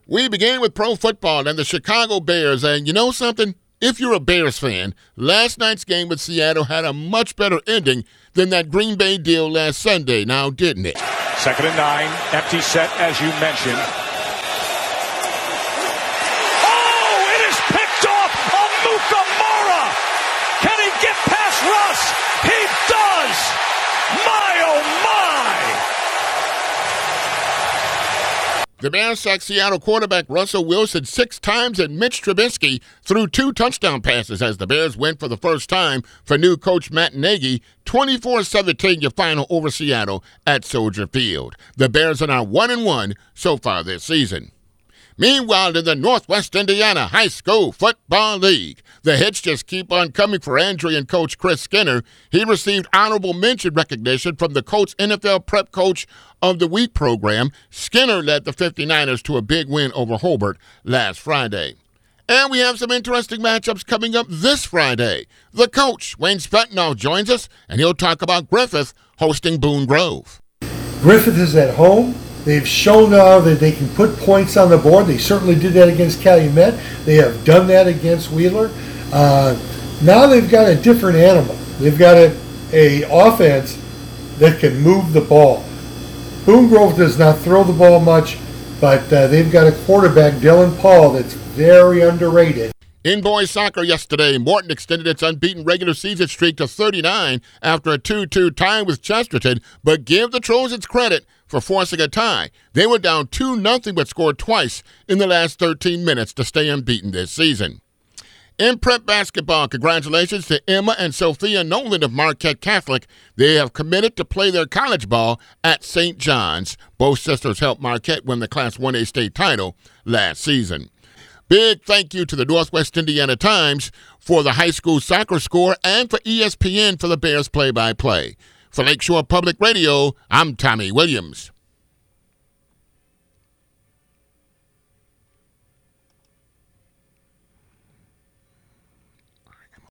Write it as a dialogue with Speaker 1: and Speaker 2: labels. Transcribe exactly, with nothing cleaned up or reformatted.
Speaker 1: We begin with pro football and the Chicago Bears, and you know something? If you're a Bears fan, last night's game with Seattle had a much better ending than that Green Bay deal last Sunday, now didn't it?
Speaker 2: Second and nine, empty set as you mentioned. Oh, it is picked off Amuka Mara! Can he get past Russ? He does! My, oh my!
Speaker 1: The Bears sacked Seattle quarterback Russell Wilson six times, and Mitch Trubisky threw two touchdown passes as the Bears went for the first time for new coach Matt Nagy, twenty-four seventeen your final over Seattle at Soldier Field. The Bears are now one and one so far this season. Meanwhile, in the Northwest Indiana High School Football League, the hits just keep on coming for Andrean coach Chris Skinner. He received honorable mention recognition from the Colts N F L Prep Coach of the Week program. Skinner led the fifty-niners to a big win over Hobart last Friday. And we have some interesting matchups coming up this Friday. The coach, Wayne Spetnall, joins us, and he'll talk about Griffith hosting Boone Grove.
Speaker 3: Griffith is at home. They've shown now that they can put points on the board. They certainly did that against Calumet. They have done that against Wheeler. Uh, now they've got a different animal. They've got a, a offense that can move the ball. Boone Grove does not throw the ball much, but uh, they've got a quarterback, Dylan Paul, that's very underrated.
Speaker 1: In boys soccer yesterday, Morton extended its unbeaten regular season streak to thirty-nine after a two two tie with Chesterton, but give the Trojans credit for forcing a tie. They were down two nothing but scored twice in the last thirteen minutes to stay unbeaten this season. In prep basketball, congratulations to Emma and Sophia Nolan of Marquette Catholic. They have committed to play their college ball at Saint John's. Both sisters helped Marquette win the Class one A state title last season. Big thank you to the Northwest Indiana Times for the high school soccer score and for E S P N for the Bears play-by-play. For Lakeshore Public Radio, I'm Tommy Williams.